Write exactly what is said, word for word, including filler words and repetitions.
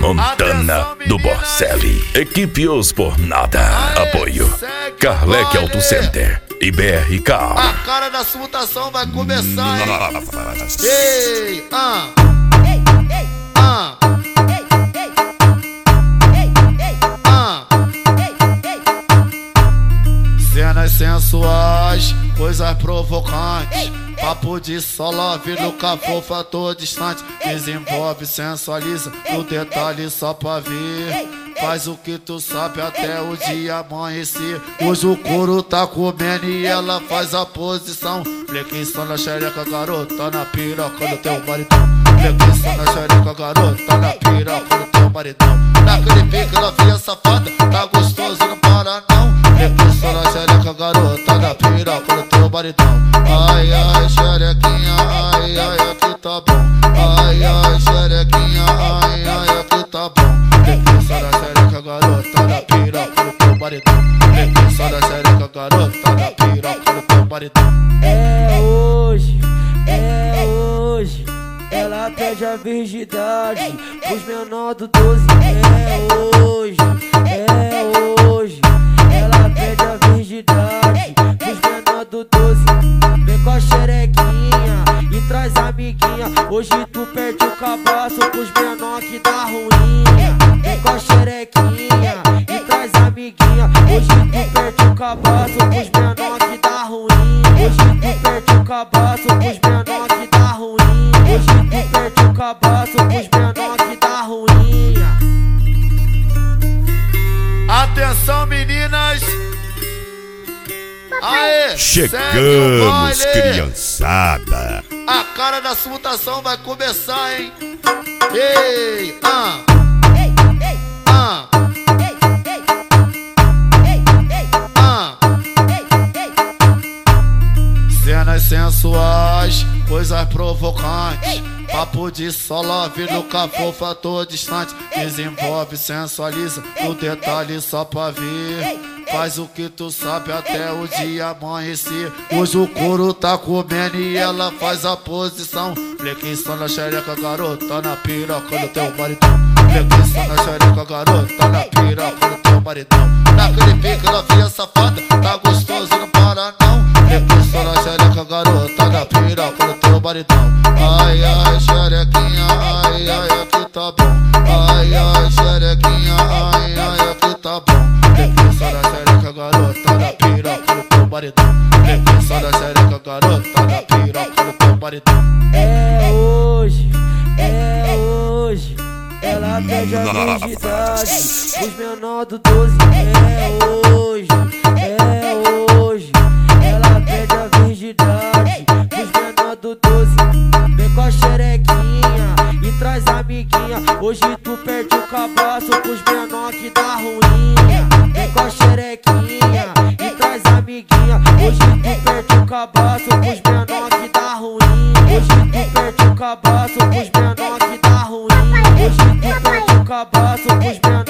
Montana do Borselli. Equipe Os Por Nada. Apoio Carlec Auto Center e B R K. A cara da mutação vai começar, hein? Ei, ah, ah, ah. Cenas sensuais, coisas provocantes, papo de só love no cafofa tô distante. Desenvolve, sensualiza, no detalhe só pra ver. Faz o que tu sabe até o dia amanhecer. Hoje o couro tá comendo e ela faz a posição. Flexão na xereca, garota, na piroca do teu maridão. Flexão na xereca, garota, na piroca do teu maridão. Naquele pique, novinha safada, tá gostoso, não para não. Flexão na xereca, garota, na piroca do teu maridão. Ai, ai, xerequinha, ai, ai, aqui tá bom. Ai, ai, xerequinha, ai, ai, aqui tá bom. Flexão na xereca, garota, na piroca do teu maridão. Flexão na xereca, garota, na piroca do teu maridão. É hoje, é hoje, ela pede a virgindade pros menor do doze. É hoje, é hoje, ela pede a virgindade pros menor do doze. Vem com a xerequinha e traz a amiguinha. Hoje tu perde o cabaço pros menor que dá ruinha. Vem com a xerequinha e traz a amiguinha. Hoje tu perde o cabaço pros menor que dá ruim. Hoje tu perde o cabaço pros menor que dá ruim. Hoje tu perde o cabaço pros menor que dá ruim. Atenção, meninas! Aê! Chegamos, criançada! A cara da mutação vai começar, hein? Ei, ah, ah, ah. Cenas sensuais, coisas provocantes, papo de só love no cafofa tô distante. Desenvolve, sensualiza, no detalhe só pra ver. Faz o que tu sabe até o dia amanhecer. Hoje o couro tá comendo e ela faz a posição. Flexão na xereca, garota, na piroca do teu maridão. Flexão na xereca, garota, na piroca do teu maridão. Naquele pique, novinha safada, tá gostoso, não para não. Flexão na xereca, garota, na piroca do teu maridão. Ai, ai, xerequinha, ai, ai, aqui tá bom. Ai, ai, xerequinha, ai, ai, aqui tá bom. Flexão na xereca, garota, na piroca do teu maridão. Flexão na xereca, garota, na piroca do teu maridão. É hoje, é hoje, ela pede a virgindade pros menor do doze. É hoje, é hoje, ela pede a virgindade pros menor do doze. Vem com a xerequinha e traz a amiguinha. Hoje tu perde o cabaço pros menor que dá ruinha. Vem com a xerequinha e traz a amiguinha. Hoje tu perde o cabaço pros menor que dá ruim. Hoje tu perde o cabaço pros menor que dá ruim. Hoje tu perde o cabaço pros menor